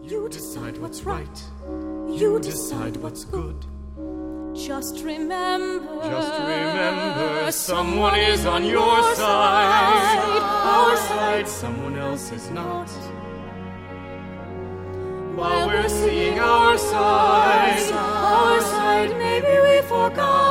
You decide what's right. You decide what's good. Just remember, someone is on your side. Our side, someone else is not. While we're seeing our side, maybe we forgot.